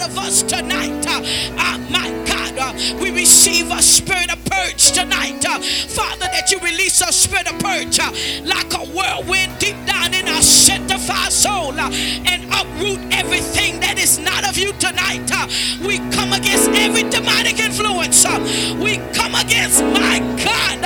of us tonight. My God, we receive a spirit of purge tonight. Father, that you release a spirit of purge like a whirlwind deep down in our sanctified soul and uproot everything that is not of you tonight. We come against every demonic influence. We come against, my God,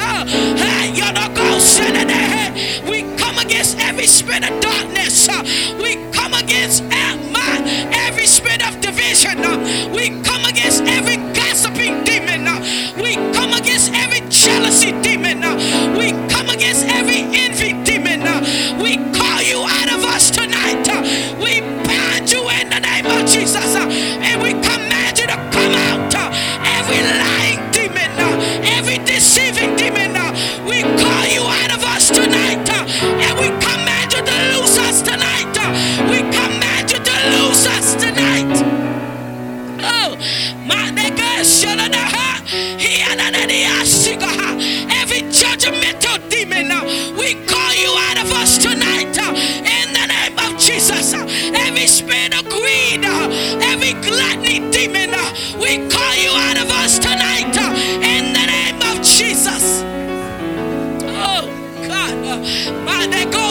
we come against every spirit of darkness. We come against every spirit of division. We come against every gossiping demon. We come against every jealousy demon. We come against every envy demon. We call you out of us tonight. We bind you in the name of Jesus. And we command you to come out. Every lying demon, every deceiving demon, we call you out of us tonight. And we command you to lose us tonight. We command you to lose us tonight. Oh, my nigga, every judgmental demon, we call you out of us tonight. In the name of Jesus, every spirit of greed, every gluttony demon, we call you out of us tonight. In the name of Jesus. Oh God, my nigga,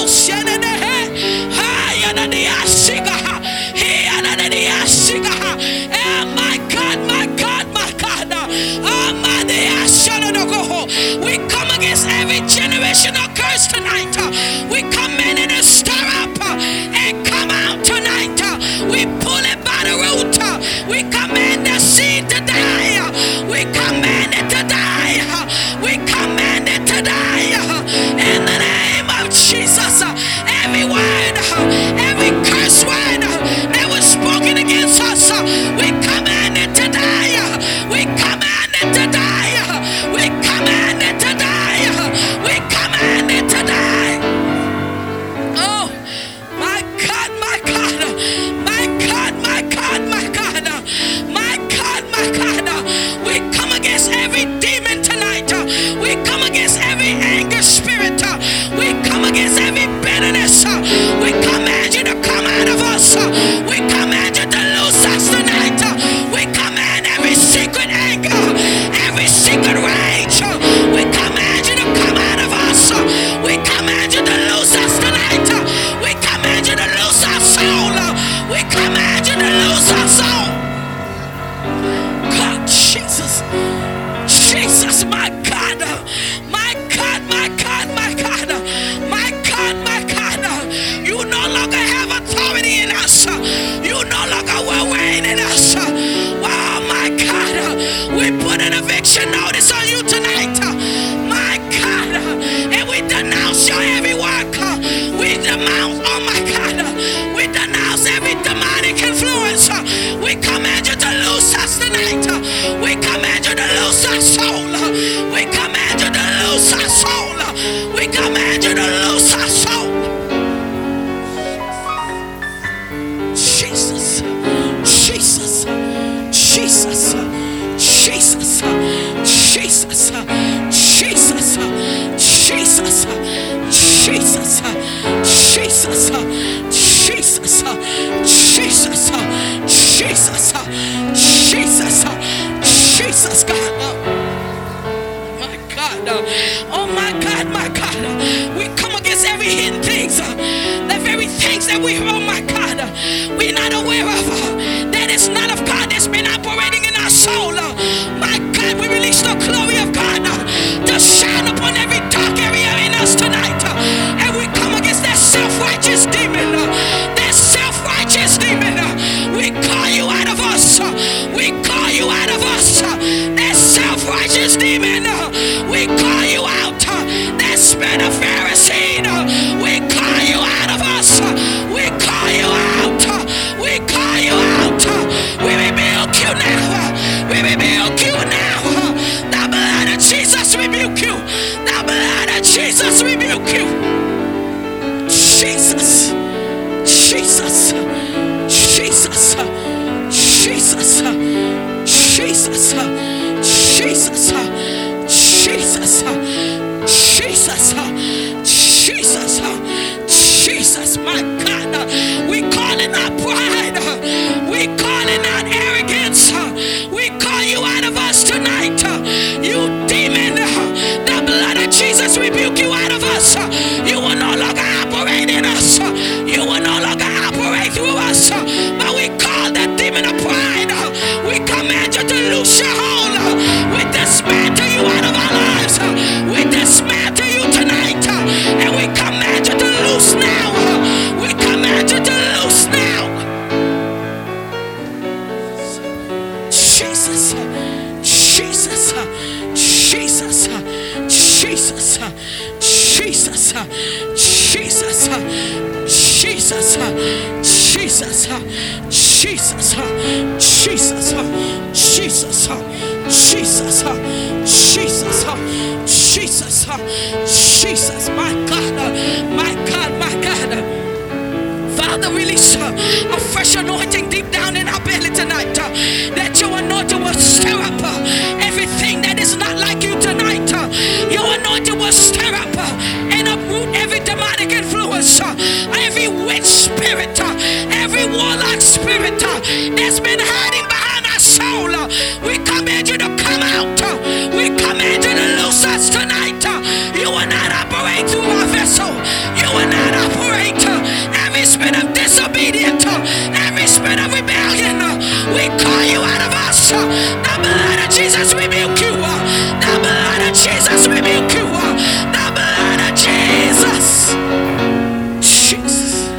we come against every generational curse tonight. We come in and stir up and come out tonight. We pull it by the root. We command the seed to die. We command it to die. We command it to die. In the name of Jesus, every word, every curse word that was spoken against us, we command it to die. We command it to die. We command it to die. We command it to die. Oh, my God, my God, my God, my God, my God, my God, my God. We come against every demon tonight. We come against every anger spirit. We come against every bitterness. We command you to come out of us. We command you to lose us tonight. We command every secret anger, every secret rage. We command you to come out of us. We command you to lose us tonight. We command you to lose our soul. We command you to lose our soul. God, Jesus, Jesus, my God, my God, my God, my God, my God, my God. You no longer have authority in us. You no longer will reign in us. Oh my God, we put an eviction notice on you tonight. My God, and we denounce your every work. We denounce, oh my God, we denounce every demonic influence. We command you to lose us tonight. We command you to lose our soul. We command you to lose our soul. We command you to lose our soul. Jesus, Jesus, Jesus, Jesus, Jesus, Jesus, Jesus, Jesus, Jesus, Jesus, Jesus, Jesus, Jesus, Jesus, God. My God, oh my God, my God. We come against every hidden things, the very things that we, oh my God, we're not aware of, that is not of God, that's been operating in our soul. My God, we release the glory of God to shine upon every dark area in us tonight. And we come against that self-righteous demon, that self-righteous demon. We call you out of us. We call you out of us. That self-righteous demon, we call you out. That spirit of Pharisee, we call you out of us. We call you out. We call you out. Jesus, Jesus, Jesus, Jesus, Jesus, Jesus, Jesus, Jesus, Jesus, Jesus, Jesus, Jesus, Jesus, Jesus, Jesus, my God, my God, my God. Father, release a fresh anointing deep down in our belly tonight. That your anointing will stir up everything that is not like you tonight. Your anointing will stir up and uproot every demonic influence, every witch spirit, every warlock spirit that's been hiding behind our soul. We command you to come out. We command you to loose us tonight. You will not operate through our vessel. You will not operate. Every spirit of disobedience, every spirit of rebellion, we call you out of us. The blood of Jesus rebuke you. The blood of Jesus rebuke you. The blood of Jesus. Jesus.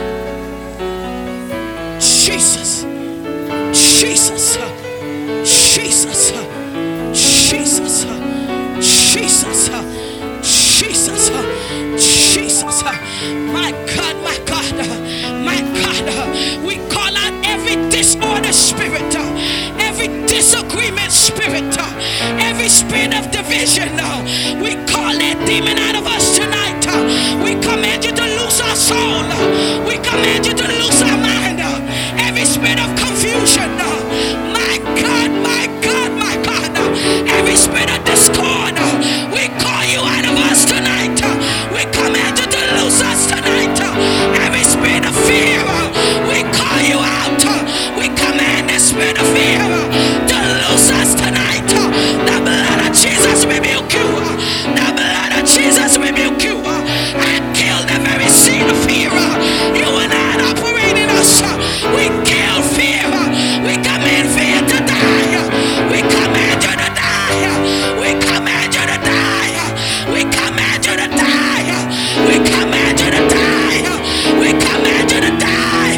Jesus. Jesus. Jesus. Jesus. Jesus. Jesus. Jesus. My God, my God, my God. We call out every disorder spirit, every disagreement spirit, every spirit of division. We call that demon out of us tonight. We command you to loose our soul. We command you to loose our mind. Every spirit of confusion. My God, my God, my God. Every spirit of discord. We call you out of us tonight. We command you to loose us tonight. Every spirit of fear, we call you out. We command the spirit of fear to loose us tonight. The blood of Jesus rebuke you. The blood of Jesus rebuke you. I kill the very seed of fear. You will not operate in us. We kill fear. We command fear to die. We command you to die. We command you to die. We command you to die. We command you to die. We command you to die.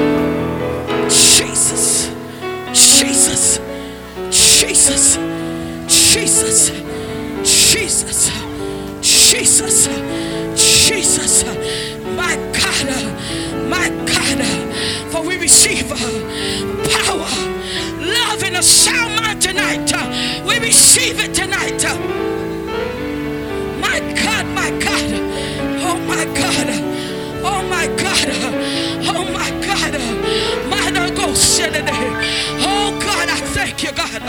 Jesus. Jesus. Jesus. Jesus. Jesus. Jesus. Jesus. My God. My God. For we receive power, love, and a sound mind tonight. We receive it tonight. My God, my God. Oh my God. Oh my God. Oh my God. Oh God, I thank you, God.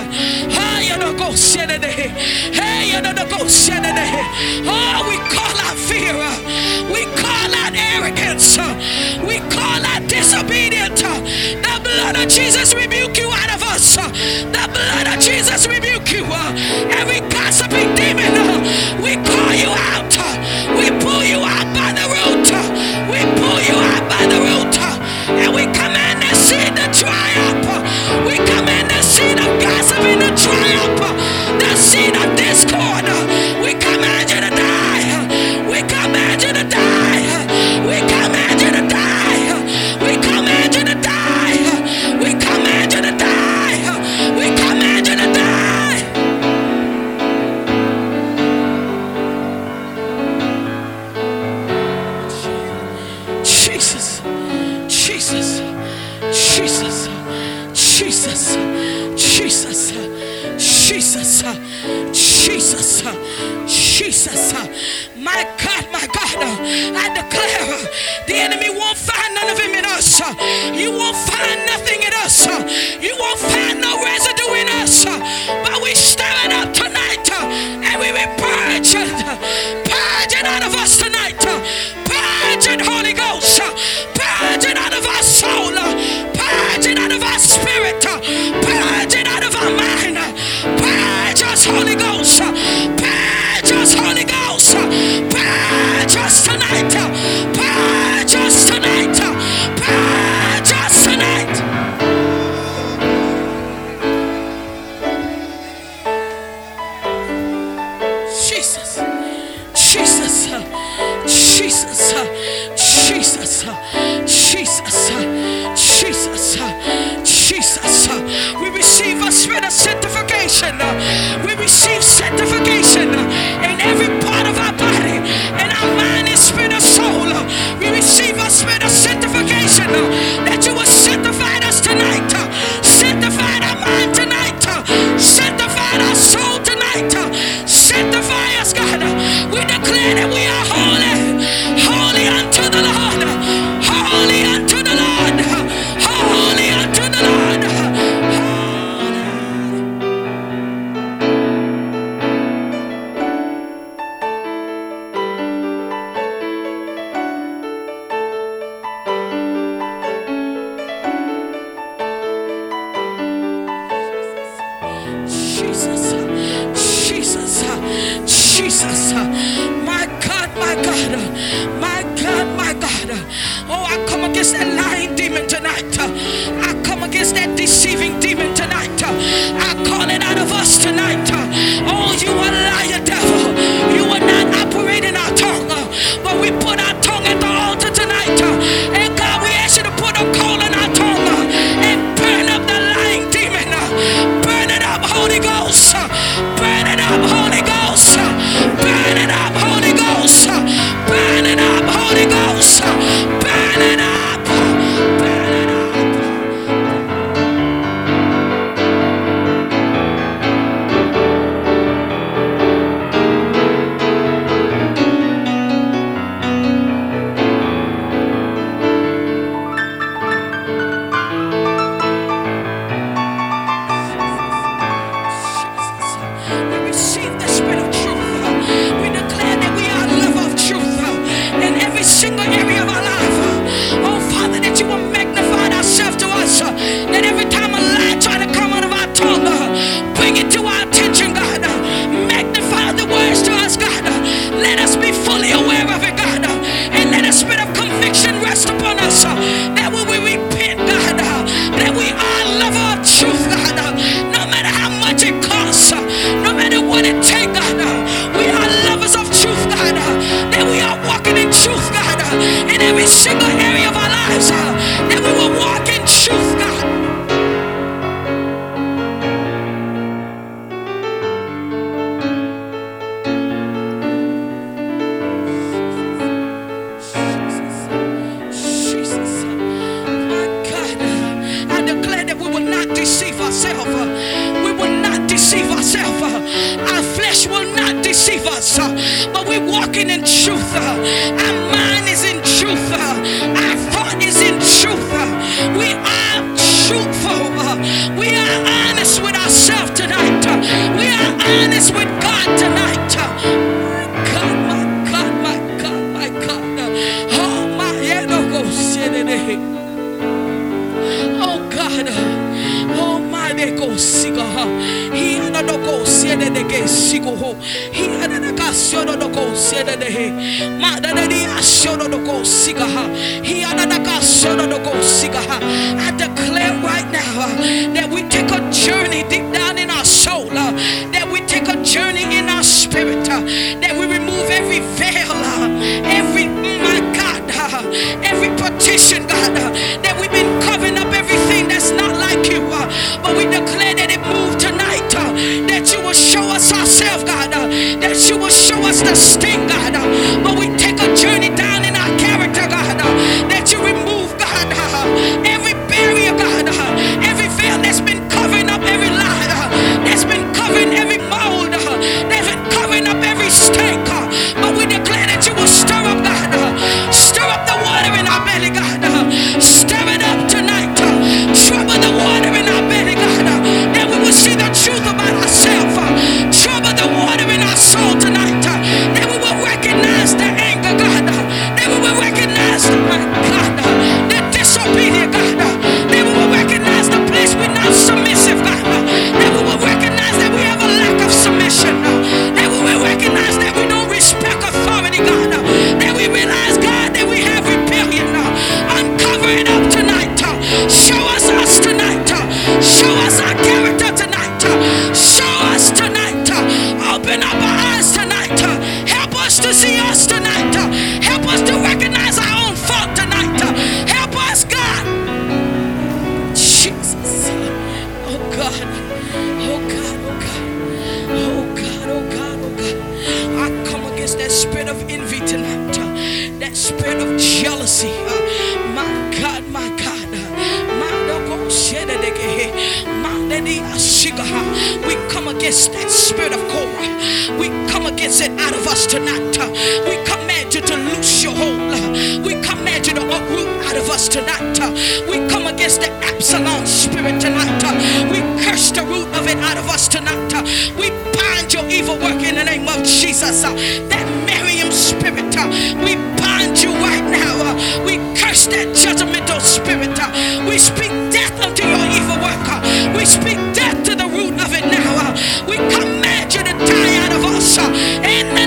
Oh, we call out fear. We call out arrogance. We call out disobedience. The blood of Jesus rebuke you out of us. The blood of Jesus rebuke you. Every gossiping demon, we call you out. We pull you out by the root. We pull you out by the root. And we command the seed to triumph. We command the seed of gossiping to triumph. The seed of discord. We command you to die. We command you to die. We command you to die. We command you to die. We command you to die. We command you to die. Jesus. Jesus. Jesus. Jesus. Jesus. Jesus. Jesus. Jesus. My God, my God. I declare the enemy won't find none of him in us. You won't find nothing in us. You won't find no residue in us. But we stir it up tonight and we will purge it. Purge it out of us tonight. Purge it, Holy Ghost. Purge it out of our soul. Purge it out of our spirit. Purge it out of our mind. Purge us, Holy Ghost. Purge us, Holy Ghost. Purge us tonight. Purge us tonight. Purge us tonight. Jesus. Jesus. Jesus. Jesus. Jesus. Jesus. Jesus. We receive a spirit of sanctification. Jesus. My God, my God. My God, my God. Oh, I come against that lying demon tonight. I come against that deceiving demon tonight. I call it out of us tonight. Oh, you are liar, devil. You are not operating our tongue. But we put our tongue at the altar tonight. And God, we ask you to put a coal in our tongue and burn up the lying demon. Burn it up, Holy Ghost. Burn it up, Holy Ghost. Burn it up, Holy Ghost. Burn it up, Holy Ghost. Burn it up. Burn it up. But we're walking in truth. Our mind is in truth. Our thought is in truth. We are truthful. We are honest with ourselves tonight. We are honest with God tonight. My God, my God, my God, my God. Oh, my head, oh God. Oh, my go sigo. He another go see the sigo. He another casio no go see the he. Madani asio no go siga. He another casio no go siga. I declare right now that we take a journey deep down in our soul. That we take a journey in our spirit. That we remove every veil. Every, my God, every petition, God. That we've been covering up everything that's not like you. But we declare that it moved tonight. That you will show us ourselves, God. That you will show us the sting, God. But we take a journey down in our character, God. That you remove, God, every barrier, God. Every veil that's been covering up every lie. That's been covering every mold. That's been covering up every stink. But we declare that you will stir up, God. Stir up the water in our belly, God. Stir it up tonight. Trouble the water in our belly, God. That we will see the truth about ourselves. Trouble the water in our soul tonight. That we will recognize the anger, God. That we will recognize the, my God, the disobedient, God. That we will recognize the place we're not submissive, God. That we will recognize that we have a lack of submission. That we will recognize that we don't respect authority, God. That we realize, God, that we have rebellion. Uncover it up tonight. Show us tonight. Show us our character tonight. Show us tonight. Open up our eyes tonight. Help us to see us tonight. Help us to recognize our own fault tonight. Help us, God. Jesus. Oh God. Oh God. Oh God. Oh God. Oh God. Oh God. I come against that spirit of envy tonight. That spirit of jealousy. My God. My God. We come against that spirit of Korah. We come against it out of us tonight. We command you to loose your hold. We command you to uproot out of us tonight. We come against the Absalom spirit tonight. We curse the root of it out of us tonight. We bind your evil work in the name of Jesus. That Miriam spirit, we bind you right now. We curse that judgmental spirit. We speak death unto your evil work. We speak death to the root of it now. We command you to die out of us. In the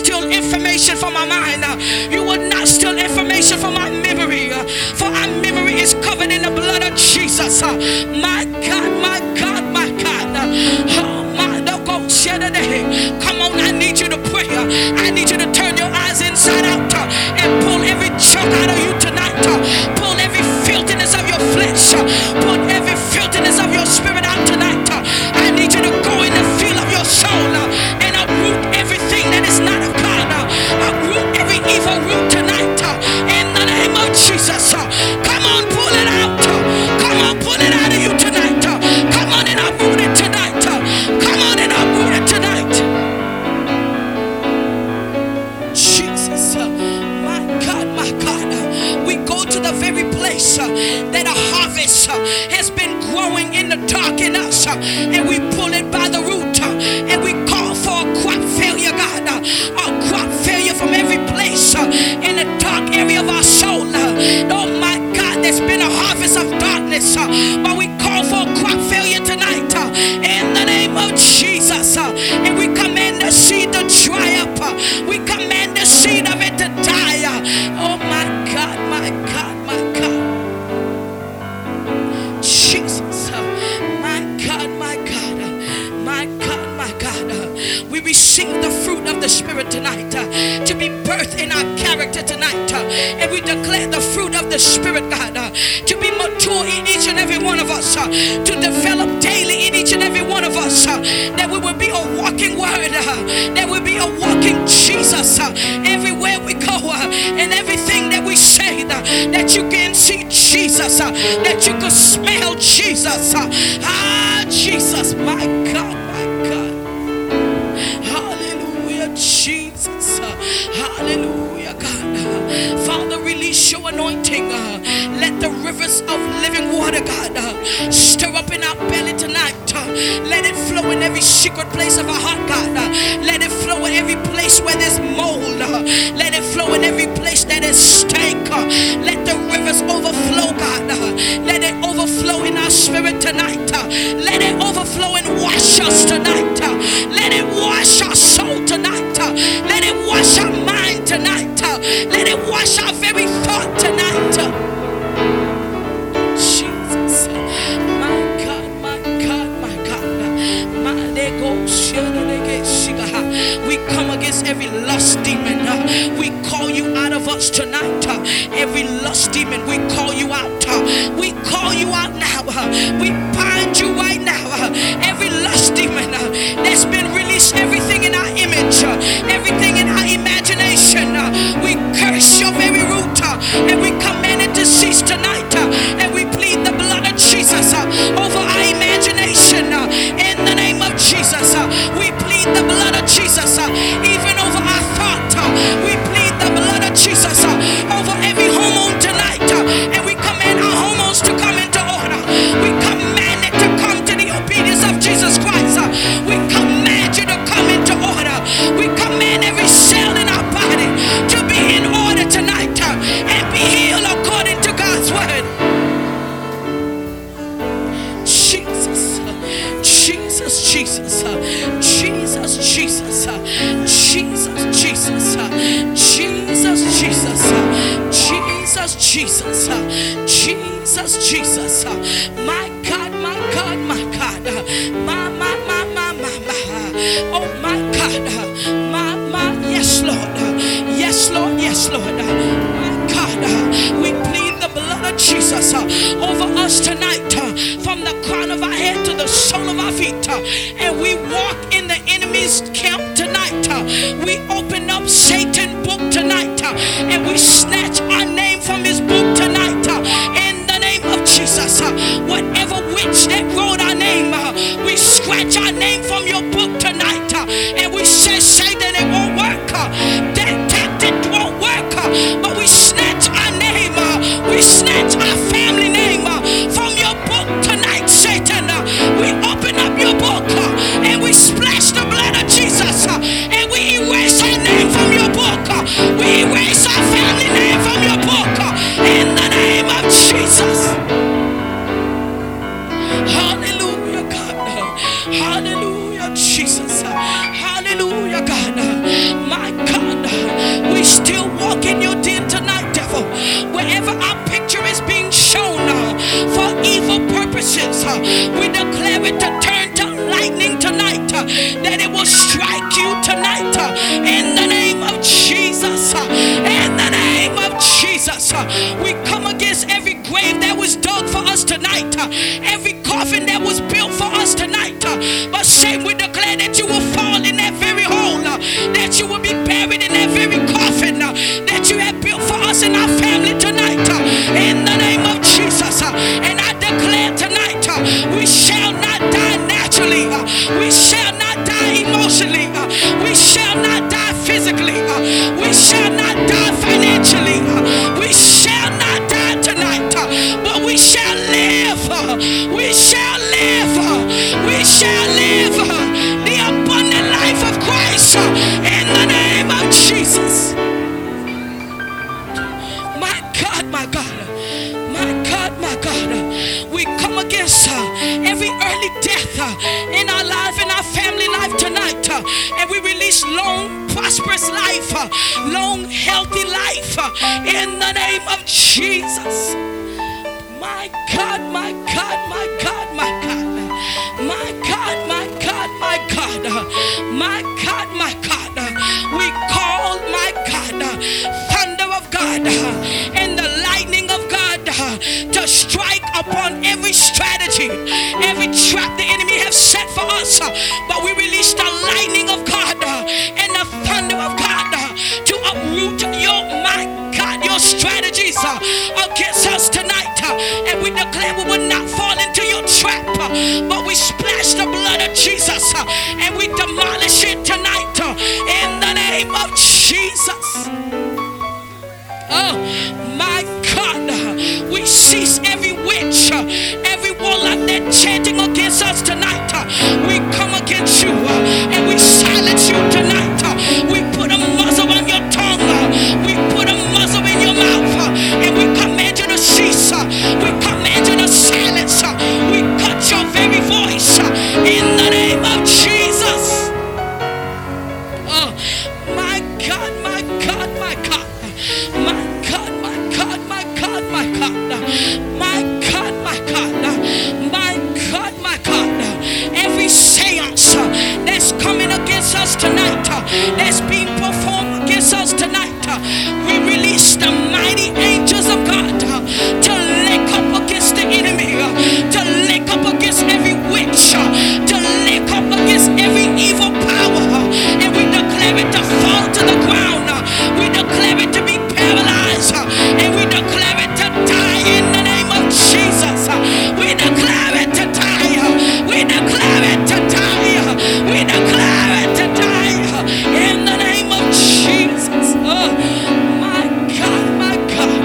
steal information from my mind. You will not steal information from my memory. For our memory is covered in the blood of Jesus. My God, my God, my God. Oh, my God. Come on, I need you to pray. I need you to turn your eyes inside out and pull every junk out of you tonight. Pull every filthiness of your flesh. Pull every filthiness of your spirit out tonight. I need you to go in the field of your soul and uproot everything that is not of God. Uproot every evil root tonight. In the name of Jesus. Come on, pull it out. Come on, pull it out of you tonight. Come on and uproot it tonight. Come on and uproot it tonight. Jesus, my God, my God. We go to the very place that a harvest has been growing in the dark in us, and we pull it by the root, and we call for a crop failure, God, a crop failure from every place in the dark area of our soul. Oh my God, there's been a harvest of darkness, but we call for a crop failure tonight in the name of Jesus, and we command the seed to dry up. We command the seed of it to die. Oh my God, my God, my God. Jesus, my God, my God, my God, my God. We receive the fruit of the Spirit tonight to be birthed in our character tonight. And we declare the fruit of the Spirit, God, to be mature in each and every one of us, to develop daily in each and every one of us, that we will be a walking word, that we will be a walking Jesus everywhere we go, and everything that we say, that you can see Jesus, that you can smell Jesus. Jesus, my God, my God. Hallelujah, Jesus. Hallelujah, God. Father, release your anointing. Let the rivers of living water, God, stir up in our belly tonight. Let it flow in every secret place of our heart, God. Let it flow in every place where there's mold. Let it flow in every place that is stank. Let the rivers overflow, God. Let it overflow in our spirit tonight. Let it overflow and wash us tonight. Let it wash our soul tonight. Let it wash our mind tonight. Let it wash our very thought tonight. Jesus, my God, my God, my God. We come against every lust demon. We call you out of us tonight. Every lust demon, we call you out. We call you out now. We bind you right now. Every lust demon that's been released, everything in our image, everything in our imagination, we curse your very root, and we command it to cease tonight, and we plead the blood of Jesus over our imagination. In the name of Jesus, we plead the blood of Jesus even over our thought. We plead the blood of Jesus over every hormone tonight, and we command our hormones to come into order. We command it to come to the obedience of Jesus Christ. We command you to come into order. We command every cell in our body to be in order tonight and be healed according to God's word. Jesus, Jesus, Jesus, Jesus, Jesus, Jesus, Jesus, Jesus, Jesus, Jesus, Jesus, Jesus, my God, my God, my God, my, oh my God, yes Lord, yes Lord, yes Lord, my God, we plead the blood of Jesus over us tonight, from the crown of our head to the sole of our feet, and we walk in the enemy's camp tonight. We open up Satan's book tonight, and we snatch our name from his book tonight. In the name of Jesus, whatever witch that wrote our name, we scratch our name from your book tonight, and we say, Satan, it won't work. That tactic won't work. But we snatch our name, we snatch our family name from your book tonight, Satan. We open up your book and we splash the blood of Jesus every coffin that was built for us tonight. But same, we declare that you will fall in that very hole, that you will be buried in that very coffin that you have built for us and our family tonight. In the name of Jesus. And I declare tonight, we shall not die naturally. We shall not die emotionally. We shall not die physically. We shall not die financially. We shall not die tonight. But we shall live. We shall live. We shall live the abundant life of Christ in the name of Jesus. My God, my God. My God, my God. We come against every early death in our life, in our family life tonight. And we release long, prosperous life, long, healthy life in the name of Jesus. My God, my God, my God, my God. My God, my God, my God. My God, my God. We call, my God, thunder of God and the lightning of God to strike upon every strategy, every trap the enemy has set for us. But we release the lightning of God and the thunder of God to uproot your strategies against us tonight. And we declare we will not fall into your trap, but we splash the blood of Jesus and we demolish it tonight in the name of Jesus. Oh my God, we cease every witch, every warlock that chanting against us tonight. We come against you and we silence you tonight. We put a muzzle on your tongue. We put a muzzle in your mouth and we command you to cease. We command you to silence. We cut your very voice in the name of Jesus. Oh my God, my God, my God. My God, my God, my God, my God. My God, my God. My God, my God. Every seance that's coming against us tonight, that's being performed against us tonight, we release the mighty angels of God to lick up against the enemy, to lick up against every witch, to lick up against every evil power, and we declare it to fall to the ground. We declare it to be paralyzed, and we declare it to die in the name of Jesus. We declare it to die. We declare it to die. We declare it to die in the name of Jesus. Oh my God, my God,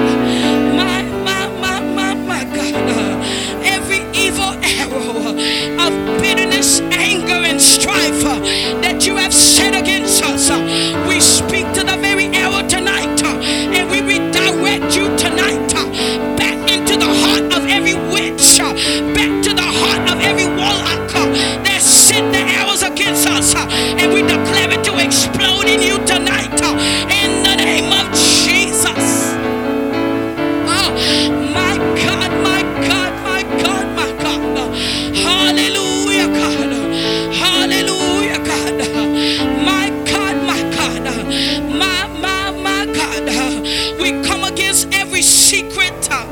my God. Every evil arrow of bitterness, anger, and strife that you have set against us, we speak to the very arrow tonight, and we redirect you tonight back into the heart of every witch, back to the heart of every warlock that sent the arrows against us, and we declare it to explode in you tonight in the name of Jesus. Oh my God, my God, my God, my God. Hallelujah, God. Hallelujah, God. My God, my God. My God. We come against every secret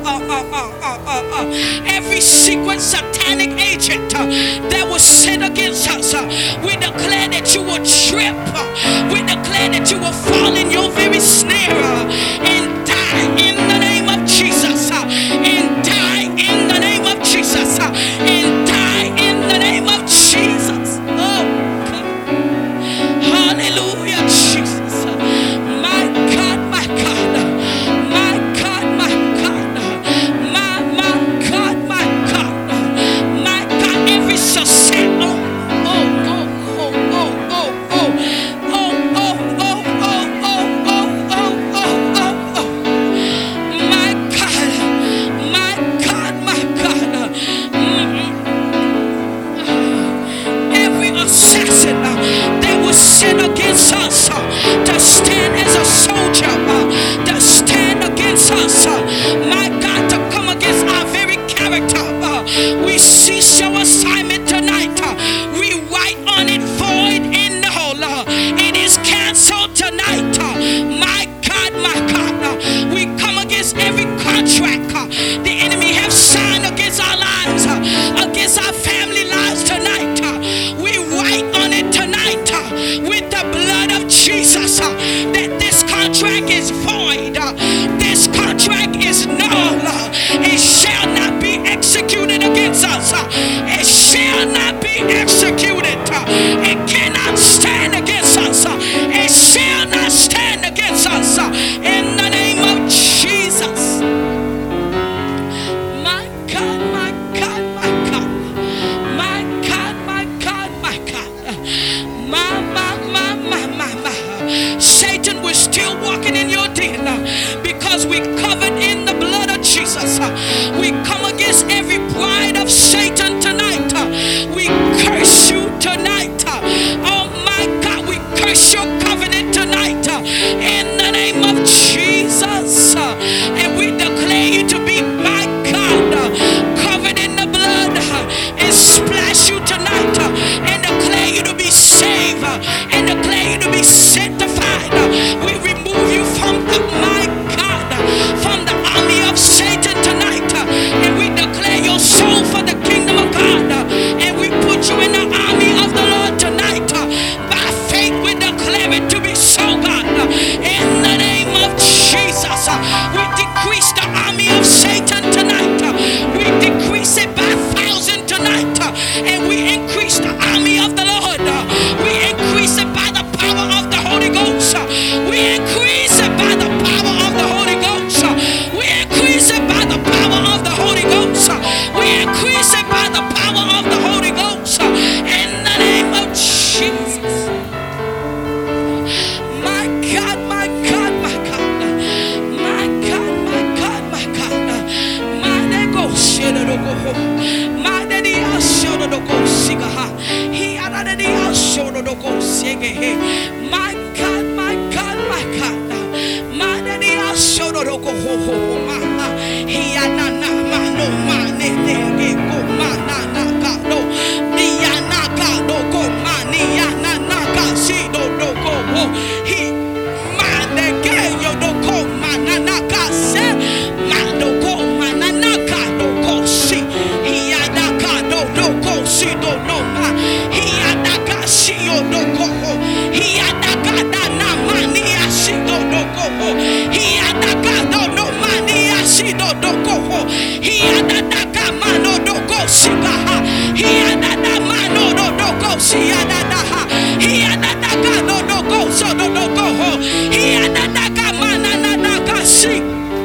satanic agent that was sent against us. We declare that you will trip. We declare that you will fall in your very snare and die in the name of Jesus. And die in the name of Jesus. And die in the name of Jesus. Oh God. Hallelujah, Jesus. My God, my God. My God, my God. My God, my God. My God, every success. against every contract the enemy has signed against our lives. it tonight in the name of Jesus. And we declare you to be, my God, covered in the blood and splash you tonight and declare you to be saved and declare you to be sanctified. We remove you from the, my God, from the army of Satan tonight, and we declare your soul for the kingdom of God, and we put you in the army of the Lord tonight. By faith we declare it to be so, God, in the name of Jesus. We decrease the army of Satan tonight. We decrease it by 1,000 tonight, and we increase the army of the Lord. We increase it by the power of the Holy Ghost. We increase it by the power of the Holy Ghost. We increase it by the power of the Holy Ghost. We increase it by the power of the Holy Ghost. In the name of Jesus. My God, my God, my God. My God, my God, my God. My ego shit go home. My daddy I showed the go sigaha. He already I showed the go sige. My God, my God, my God. My daddy I showed the go home. He anana mano mane ne go mana ka do. Dia na ka do go mani yana na ka si do go ho. He mane ke yo do go mana na ka se. Ma do go mana na ka do go si. He ada ka do go si do no ma. He ada ka si yo do go ho. He ada ka da na mani asi do go ho. He ada ka do no mani asi do go ho. He ada ka mano do go si ha. He ada da mano do go si ada da ha. He ada ka do go so do go ho. He ada ka mana na ka si.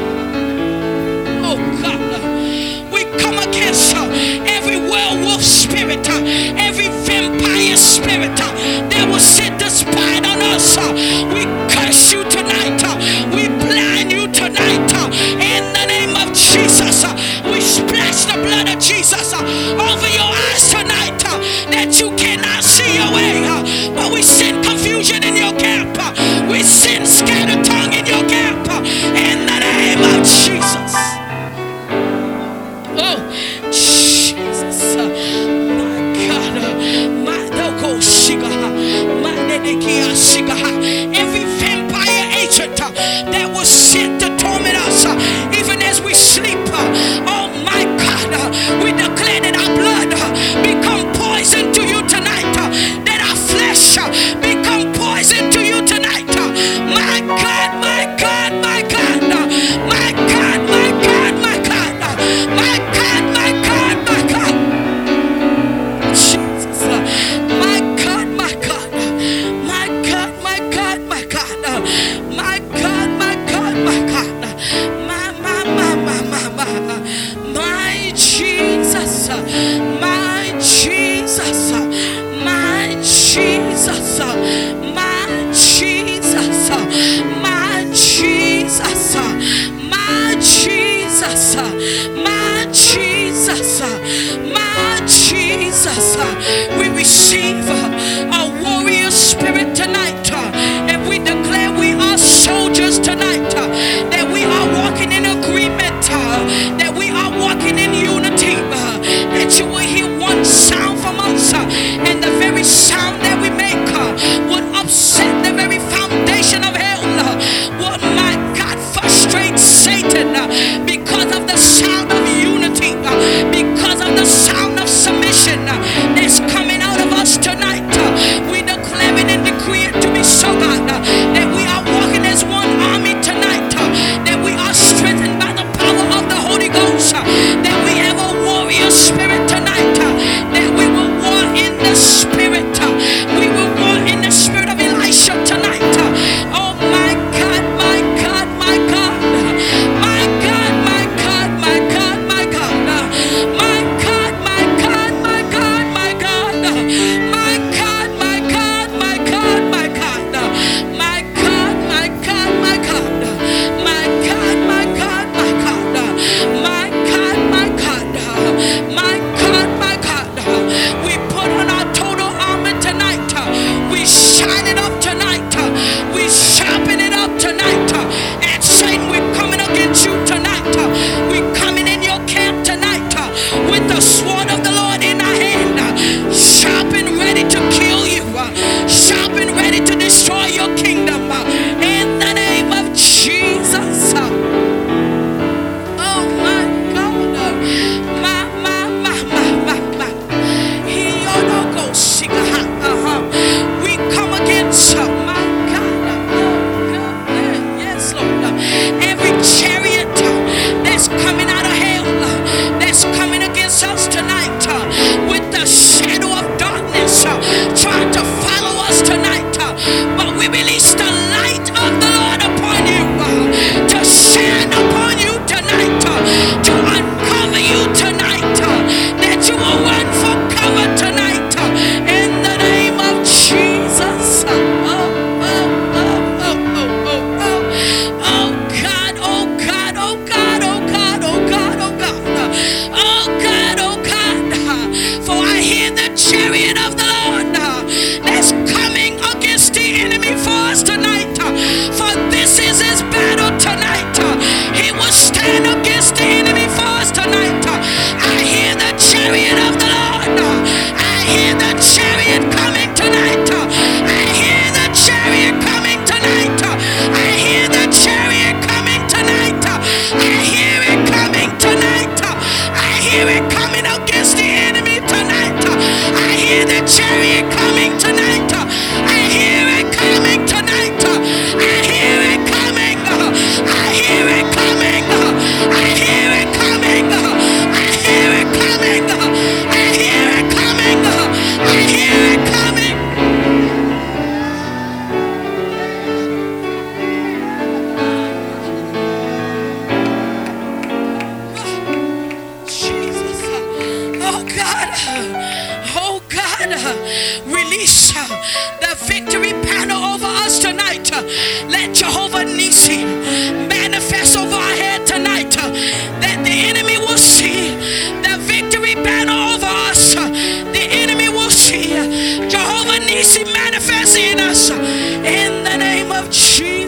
Oh God, we come against every werewolf spirit, every vampire spirit that will sit the spite on us. We curse you tonight. We blind you tonight. In the name of Jesus, we splash the blood of Jesus over your eyes tonight, that you cannot see your way. But we send confusion in your camp. We send scattered tongue in your camp. In the name of Jesus. Oh, Jesus, my God, my local shigaha, my nedekia shigaha, every vampire agent that was sent to torment us, even as we sleep. Oh my God, we declare that our blood become poison to you tonight, that our flesh become poison to you tonight. My God, my God, my God, my God, my God, my God, my God, my God, my God, Jesus, my God, my God, my God, my God, my God, my God, my God, my God, my Jesus, my Jesus, my Jesus, my Jesus, my Jesus, my Jesus, my Jesus, my Jesus. We receive a warrior spirit tonight, and we declare we are soldiers tonight, that we are walking in agreement, that we are walking in unity, that you will hear one sound from us, and the very sound that we make would upset the very foundation of hell, would, my God, frustrate Satan, because of the sound of unity, because of the sound of submission that's coming out of us tonight. We declare it and decree it to be so, God, that we are walking as one army tonight, that we are strengthened by the power of the Holy Ghost, that we have a warrior spirit tonight, that we will war in the spirit, we will war in the spirit of Elisha tonight. Oh my God, my God, my God, my God, my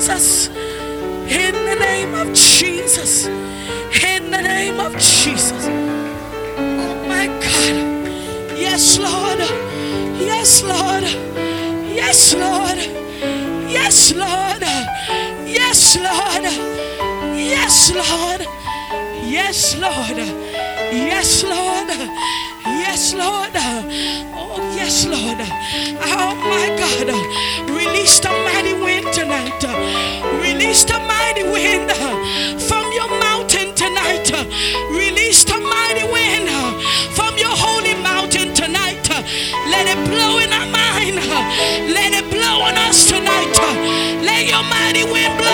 Jesus. In the name of Jesus. In the name of Jesus. Oh my God. Yes, Lord. Yes, Lord. Yes, Lord. Yes, Lord. Yes, Lord. Yes, Lord. Yes, Lord. Yes, Lord. Yes, Lord. Oh, yes, Lord. Oh, my God. Release the mighty wind tonight. Release the mighty wind from your mountain tonight. Release the mighty wind from your holy mountain tonight. Let it blow in our mind. Let it blow on us tonight. Let your mighty wind blow